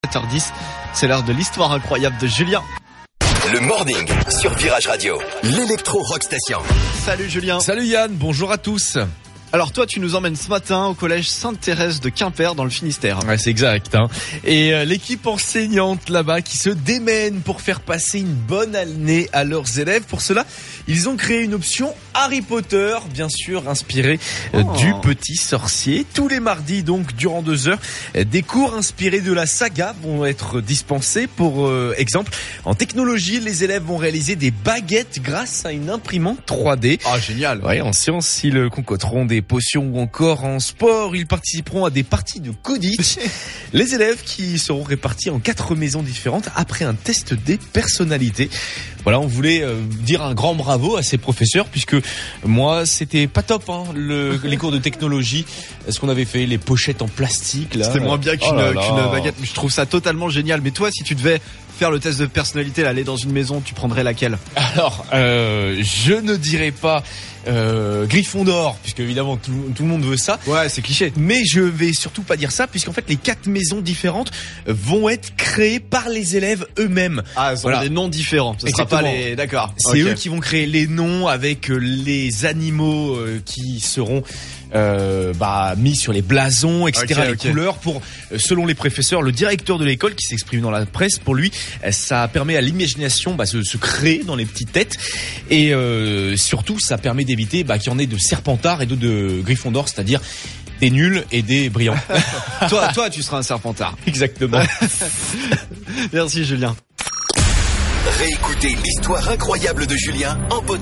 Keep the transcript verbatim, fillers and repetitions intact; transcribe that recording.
sept heures dix, c'est l'heure de l'histoire incroyable de Julien. Le morning sur Virage Radio, l'électro rock station. Salut Julien. Salut Yann, bonjour à tous. Alors toi, tu nous emmènes ce matin au collège Sainte-Thérèse de Quimper dans le Finistère. Ouais, c'est exact. Hein. Et euh, l'équipe enseignante là-bas qui se démène pour faire passer une bonne année à leurs élèves. Pour cela, ils ont créé une option Harry Potter, bien sûr inspirée euh, oh. du petit sorcier. Tous les mardis, donc durant deux heures, euh, des cours inspirés de la saga vont être dispensés. Pour euh, exemple, en technologie, les élèves vont réaliser des baguettes grâce à une imprimante trois D. Ah, génial. Ouais, en sciences, ils concocteront des potions ou encore en sport, ils participeront à des parties de Quidditch. Les élèves qui seront répartis en quatre maisons différentes après un test des personnalités. Voilà, on voulait euh, dire un grand bravo à ces professeurs puisque moi c'était pas top hein, le, les cours de technologie, ce qu'on avait fait, les pochettes en plastique là. C'était moins bien qu'une, oh là là. qu'une baguette. Je trouve ça totalement génial. Mais toi, si tu devais faire le test de personnalité, aller dans une maison, tu prendrais laquelle? Alors, euh, je ne dirais pas euh, Gryffondor, puisque évidemment tout, tout le monde veut ça. Ouais, c'est cliché. Mais je vais surtout pas dire ça, puisqu'en fait les quatre maisons différentes vont être créées par les élèves eux-mêmes. Ah, ce sont Voilà. des noms différents. Ce sera pas les. D'accord. C'est Ok. eux qui vont créer les noms avec les animaux euh, qui seront euh, bah, mis sur les blasons, et cetera. Ok, les ok. couleurs pour, euh, selon les professeurs, le directeur de l'école qui s'exprime dans la presse. Pour lui, euh, ça permet à l'imagination bah, de se créer dans les petites têtes et euh, surtout ça permet d'éviter bah, qu'il y en ait de Serpentard et de, de Gryffondor, c'est-à-dire des nuls et des brillants. toi, toi, tu seras un Serpentard. Exactement. Merci Julien. Réécoutez l'histoire incroyable de Julien en podcast.